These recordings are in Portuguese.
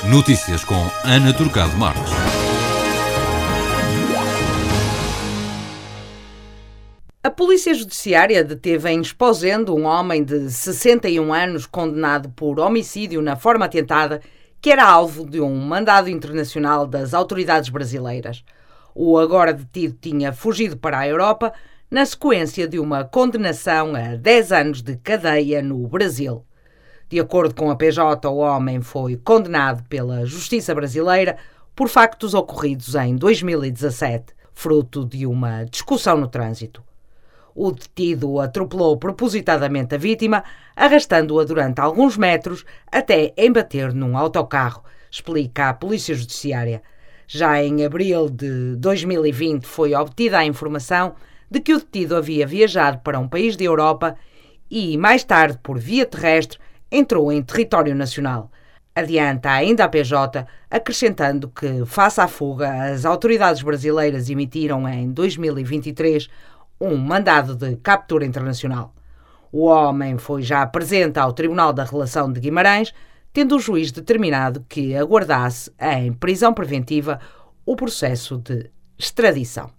Notícias com Ana Turcado Marques. A Polícia Judiciária deteve em Esposende um homem de 61 anos condenado por homicídio na forma atentada, que era alvo de um mandado internacional das autoridades brasileiras. O agora detido tinha fugido para a Europa na sequência de uma condenação a 10 anos de cadeia no Brasil. De acordo com a PJ, o homem foi condenado pela Justiça brasileira por factos ocorridos em 2017, fruto de uma discussão no trânsito. O detido atropelou propositadamente a vítima, arrastando-a durante alguns metros até embater num autocarro, explica a Polícia Judiciária. Já em abril de 2020 foi obtida a informação de que o detido havia viajado para um país da Europa e, mais tarde, por via terrestre, entrou em território nacional. Adianta ainda a PJ, acrescentando que, face à fuga, as autoridades brasileiras emitiram em 2023 um mandado de captura internacional. O homem foi já presente ao Tribunal da Relação de Guimarães, tendo o juiz determinado que aguardasse em prisão preventiva o processo de extradição.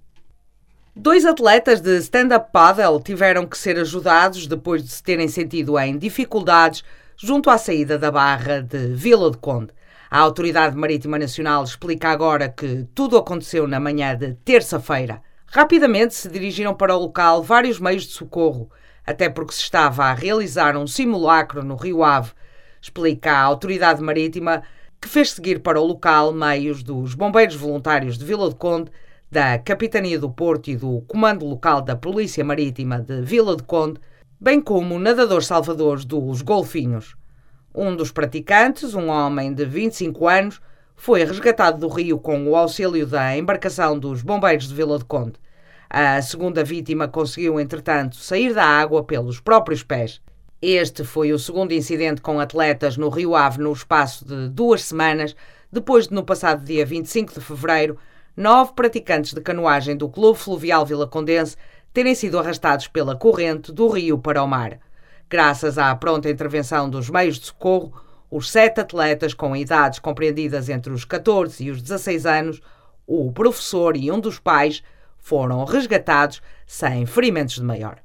2 atletas de stand-up paddle tiveram que ser ajudados depois de se terem sentido em dificuldades junto à saída da barra de Vila do Conde. A Autoridade Marítima Nacional explica agora que tudo aconteceu na manhã de terça-feira. Rapidamente se dirigiram para o local vários meios de socorro, até porque se estava a realizar um simulacro no Rio Ave, explica a Autoridade Marítima, que fez seguir para o local meios dos bombeiros voluntários de Vila do Conde, da Capitania do Porto e do Comando Local da Polícia Marítima de Vila do Conde, bem como nadadores salvadores dos Golfinhos. Um dos praticantes, um homem de 25 anos, foi resgatado do rio com o auxílio da embarcação dos bombeiros de Vila do Conde. A segunda vítima conseguiu, entretanto, sair da água pelos próprios pés. Este foi o segundo incidente com atletas no Rio Ave no espaço de 2 semanas, depois de, no passado dia 25 de fevereiro, 9 praticantes de canoagem do Clube Fluvial Vilacondense terem sido arrastados pela corrente do rio para o mar. Graças à pronta intervenção dos meios de socorro, os 7 atletas com idades compreendidas entre os 14 e os 16 anos, o professor e um dos pais, foram resgatados sem ferimentos de maior.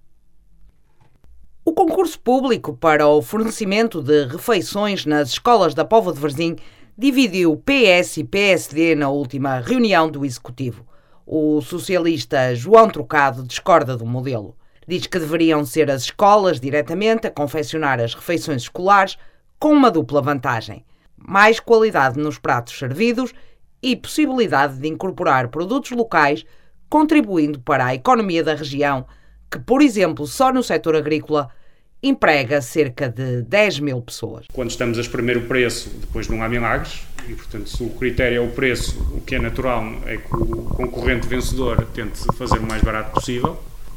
O concurso público para o fornecimento de refeições nas escolas da Póvoa de Varzim dividiu PS e PSD na última reunião do Executivo. O socialista João Trocado discorda do modelo. Diz que deveriam ser as escolas diretamente a confeccionar as refeições escolares, com uma dupla vantagem: mais qualidade nos pratos servidos e possibilidade de incorporar produtos locais, contribuindo para a economia da região, que, por exemplo, só no setor agrícola, emprega cerca de 10 mil pessoas. Quando estamos a espremer o preço, depois não há milagres, e portanto se o critério é o preço, o que é natural é que o concorrente vencedor tente fazer o mais barato possível.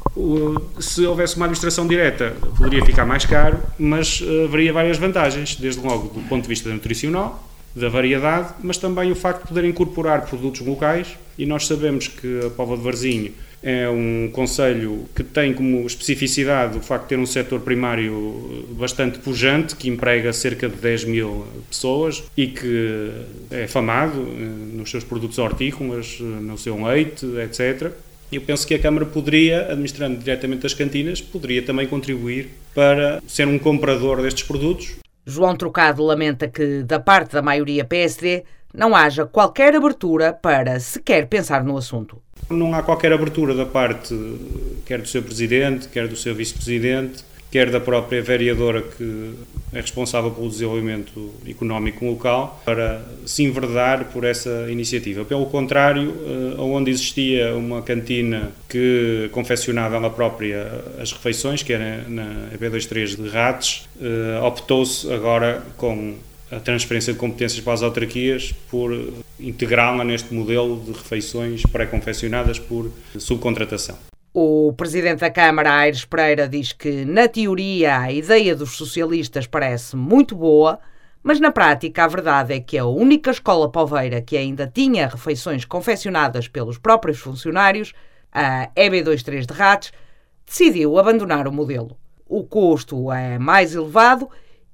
Se houvesse uma administração direta, poderia ficar mais caro, mas haveria várias vantagens, desde logo do ponto de vista nutricional, da variedade, mas também o facto de poder incorporar produtos locais, e nós sabemos que a Póvoa de Varzim é um concelho que tem como especificidade o facto de ter um setor primário bastante pujante, que emprega cerca de 10 mil pessoas e que é famado nos seus produtos hortícolas, no seu leite, etc. Eu penso que a Câmara poderia, administrando diretamente as cantinas, poderia também contribuir para ser um comprador destes produtos. João Trocado lamenta que, da parte da maioria PSD, não haja qualquer abertura para sequer pensar no assunto. Não há qualquer abertura da parte, quer do seu Presidente, quer do seu Vice-Presidente, quer da própria vereadora que é responsável pelo desenvolvimento económico local, para se enverdar por essa iniciativa. Pelo contrário, onde existia uma cantina que confeccionava ela própria as refeições, que era na EP23 de Rates, optou-se agora, com a transferência de competências para as autarquias, por integrá-la neste modelo de refeições pré-confeccionadas por subcontratação. O presidente da Câmara, Aires Pereira, diz que, na teoria, a ideia dos socialistas parece muito boa, mas na prática a verdade é que a única escola poveira que ainda tinha refeições confeccionadas pelos próprios funcionários, a EB23 de Rates, decidiu abandonar o modelo. O custo é mais elevado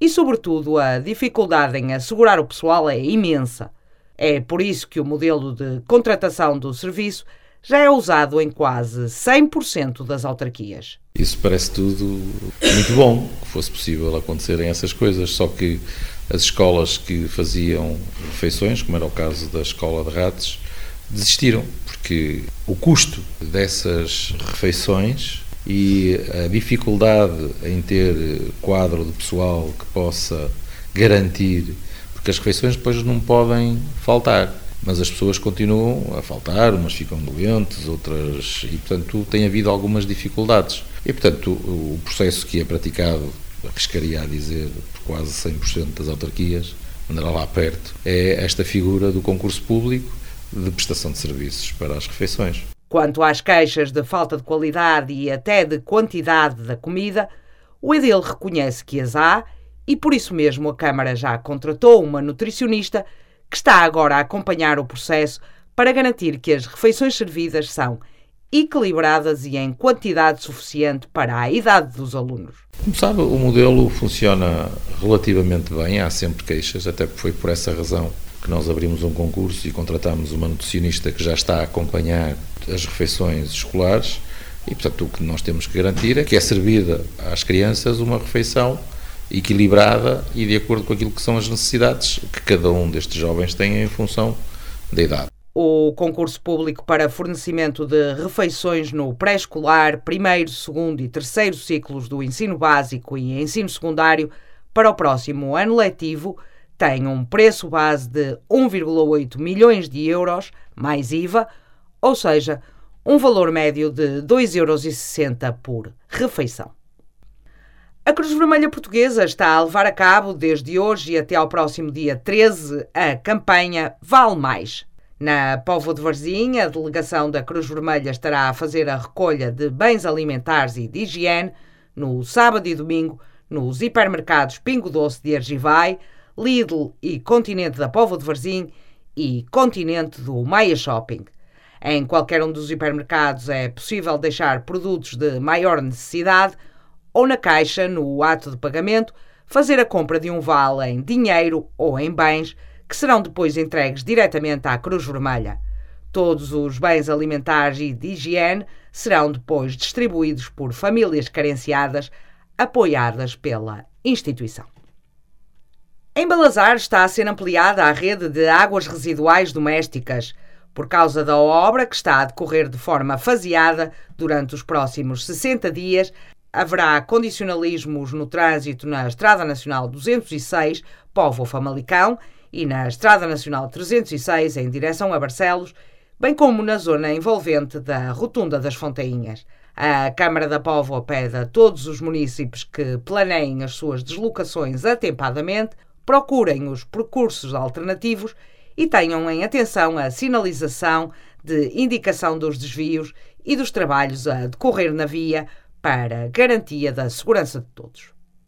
e, sobretudo, a dificuldade em assegurar o pessoal é imensa. É por isso que o modelo de contratação do serviço já é usado em quase 100% das autarquias. Isso parece tudo muito bom, que fosse possível acontecerem essas coisas, só que as escolas que faziam refeições, como era o caso da escola de Rates, desistiram, porque o custo dessas refeições e a dificuldade em ter quadro de pessoal que possa garantir, porque as refeições depois não podem faltar, mas as pessoas continuam a faltar, umas ficam doentes, outras, e portanto tem havido algumas dificuldades. E portanto o processo que é praticado, arriscaria a dizer, por quase 100% das autarquias, andará lá perto, é esta figura do concurso público de prestação de serviços para as refeições. Quanto às queixas de falta de qualidade e até de quantidade da comida, o edil reconhece que as há e por isso mesmo a Câmara já contratou uma nutricionista que está agora a acompanhar o processo para garantir que as refeições servidas são equilibradas e em quantidade suficiente para a idade dos alunos. Como sabe, o modelo funciona relativamente bem, há sempre queixas, até porque foi por essa razão que nós abrimos um concurso e contratámos uma nutricionista que já está a acompanhar as refeições escolares e, portanto, o que nós temos que garantir é que é servida às crianças uma refeição equilibrada e de acordo com aquilo que são as necessidades que cada um destes jovens tem em função da idade. O concurso público para fornecimento de refeições no pré-escolar, primeiro, segundo e terceiro ciclos do ensino básico e ensino secundário para o próximo ano letivo tem um preço base de 1,8 milhões de euros, mais IVA, ou seja, um valor médio de 2,60 € por refeição. A Cruz Vermelha Portuguesa está a levar a cabo, desde hoje e até ao próximo dia 13, a campanha Vale Mais. Na Póvoa de Varzim, a delegação da Cruz Vermelha estará a fazer a recolha de bens alimentares e de higiene no sábado e domingo nos hipermercados Pingo Doce de Argivai, Lidl e Continente da Póvoa de Varzim e Continente do Maia Shopping. Em qualquer um dos hipermercados é possível deixar produtos de maior necessidade ou na caixa, no ato de pagamento, fazer a compra de um vale em dinheiro ou em bens que serão depois entregues diretamente à Cruz Vermelha. Todos os bens alimentares e de higiene serão depois distribuídos por famílias carenciadas apoiadas pela instituição. Em Balazar está a ser ampliada a rede de águas residuais domésticas. Por causa da obra, que está a decorrer de forma faseada durante os próximos 60 dias, haverá condicionalismos no trânsito na Estrada Nacional 206, Póvoa-Famalicão, e na Estrada Nacional 306, em direção a Barcelos, bem como na zona envolvente da Rotunda das Fontainhas. A Câmara da Póvoa pede a todos os munícipes que planeiem as suas deslocações atempadamente, procurem os percursos alternativos e tenham em atenção a sinalização de indicação dos desvios e dos trabalhos a decorrer na via para garantia da segurança de todos.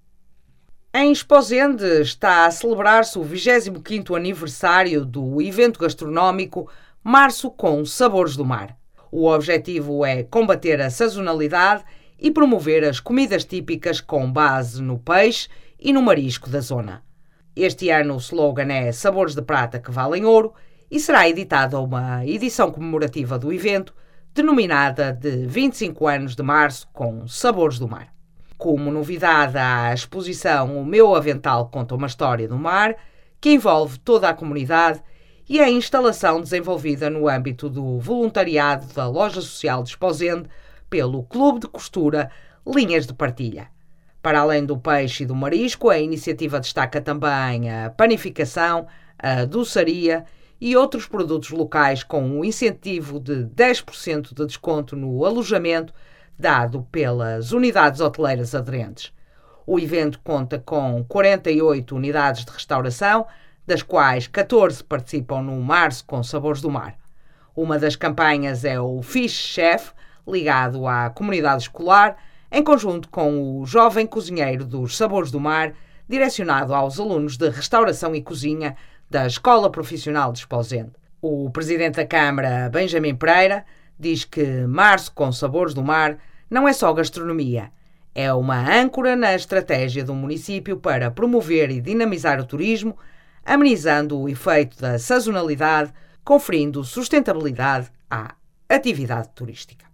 Em Esposende está a celebrar-se o 25º aniversário do evento gastronómico Março com Sabores do Mar. O objetivo é combater a sazonalidade e promover as comidas típicas com base no peixe e no marisco da zona. Este ano o slogan é Sabores de Prata que valem ouro e será editada uma edição comemorativa do evento denominada de 25 anos de Março com Sabores do Mar. Como novidade há a exposição O Meu Avental Conta uma História do Mar, que envolve toda a comunidade e a instalação desenvolvida no âmbito do voluntariado da Loja Social de Esposende pelo Clube de Costura Linhas de Partilha. Para além do peixe e do marisco, a iniciativa destaca também a panificação, a doçaria e outros produtos locais com um incentivo de 10% de desconto no alojamento dado pelas unidades hoteleiras aderentes. O evento conta com 48 unidades de restauração, das quais 14 participam no Março com Sabores do Mar. Uma das campanhas é o Fish Chef, ligado à comunidade escolar, em conjunto com o Jovem Cozinheiro dos Sabores do Mar, direcionado aos alunos de Restauração e Cozinha da Escola Profissional de Esposende. O presidente da Câmara, Benjamin Pereira, diz que Março com Sabores do Mar não é só gastronomia, É uma âncora na estratégia do município para promover e dinamizar o turismo, amenizando o efeito da sazonalidade, conferindo sustentabilidade à atividade turística.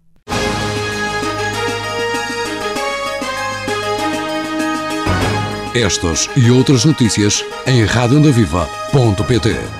Estas e outras notícias em radioondaviva.pt.